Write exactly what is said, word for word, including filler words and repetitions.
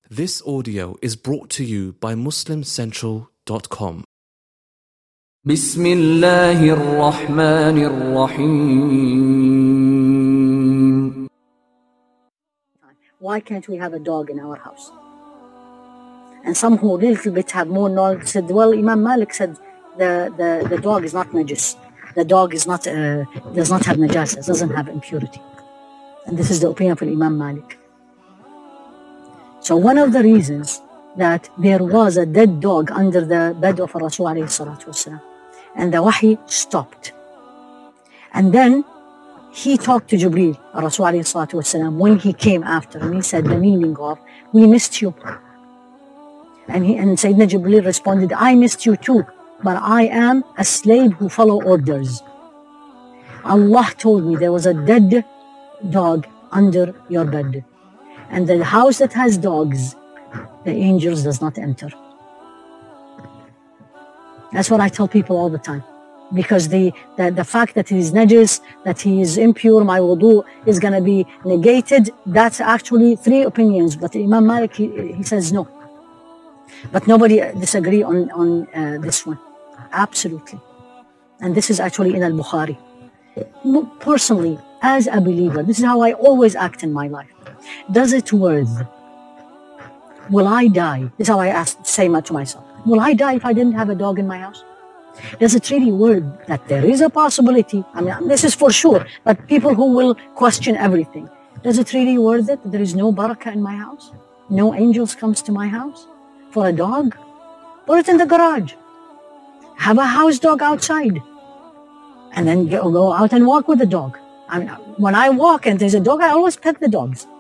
This audio is brought to you by muslim central dot com. بسم الله الرحمن الرحيم. Why can't we have a dog in our house? And some who a little bit have more knowledge said, well, Imam Malik said the, the, the dog is not najis. The dog is not uh, does not have najasa, doesn't have impurity. And this is the opinion of Imam Malik. So one of the reasons that there was a dead dog under the bed of Rasul alayhi salatu wasalam, and the wahi stopped. And then he talked to Jibreel, Rasul alayhi salatu wasalam, when he came after, and he said the meaning of, we missed you. And, he, and Sayyidina Jibreel responded, I missed you too, but I am a slave who follow orders. Allah told me there was a dead dog under your bed. And the house that has dogs, the angels does not enter. That's what I tell people all the time. Because the, the, the fact that he is najis, that he is impure, my wudu is going to be negated, that's actually three opinions. But Imam Malik, he, he says no. But nobody disagree on, on uh, this one. Absolutely. And this is actually in Al-Bukhari. Personally, as a believer, this is how I always act in my life. Does it worth? Will I die? This is how I ask, say to myself. Will I die if I didn't have a dog in my house? Does it really worth that there is a possibility? I mean, this is for sure. But people who will question everything. Does it really worth it that there is no barakah in my house? No angels comes to my house for a dog? Put it in the garage. Have a house dog outside. And then go, go out and walk with the dog. I mean, when I walk and there's a dog, I always pet the dogs.